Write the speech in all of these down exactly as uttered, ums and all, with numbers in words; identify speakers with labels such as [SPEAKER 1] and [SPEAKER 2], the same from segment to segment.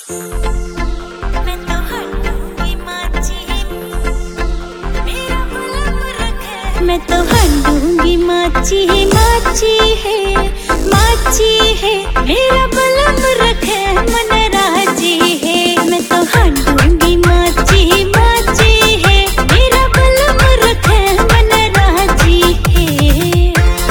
[SPEAKER 1] मैं तो हंडूंगी माची, मेरा बलम रखे। मैं तो हंडूंगी माची, माची है, माची है, मेरा बलम रखे मन राजी है। मैं तो हंडूंगी माची, माची है, मेरा बलम रखे मन राजी है।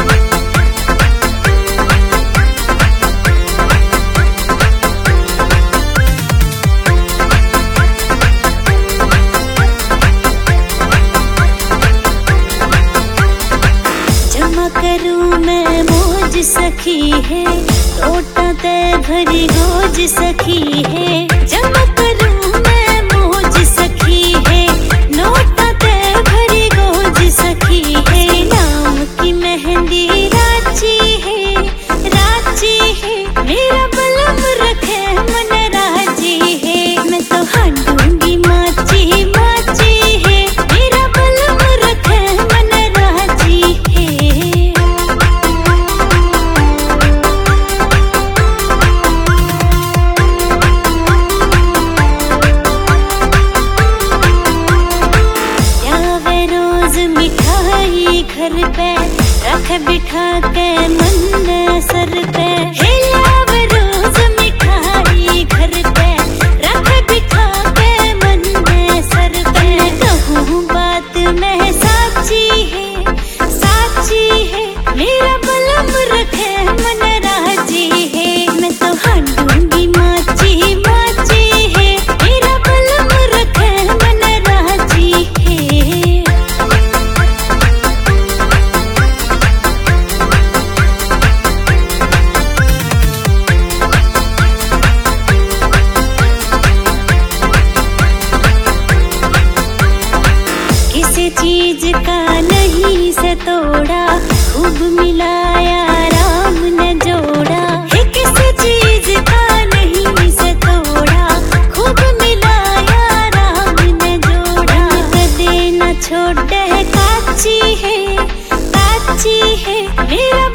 [SPEAKER 1] जमा करूं मैं मौज सखी है, लोटा ते भरी गोज सखी है। जमा करूं मैं मौज सखी है, लोटा ते भरी गोज सखी है। नाम की मेहंदी राची है, राची है, मेरा बलम रखे मन राजी है। मैं तो हंडूंगी माची, माची है, मेरा बलम रखे मन राजी है। यावे रोज मिठाई घर पे, रख बिठा के मन सर पे। हे यावे रोज मिठाई घर पे, रख बिठा के मन सर पे। कहूँ बात मैं साची है, साची है, मेरा बलम रखे मन राजी है। मैं तो हंडूंगी माची, माची है, मेरा बलम रखे मन राजी है। किसी चीज का नहीं से तोड़ा, खूब मिलाया राम ने जोड़ा। है किसी चीज का नहीं से तोड़ा, खूब मिलाया राम ने जोड़ा। कदे न छोड़े काची है, काची है, मेरा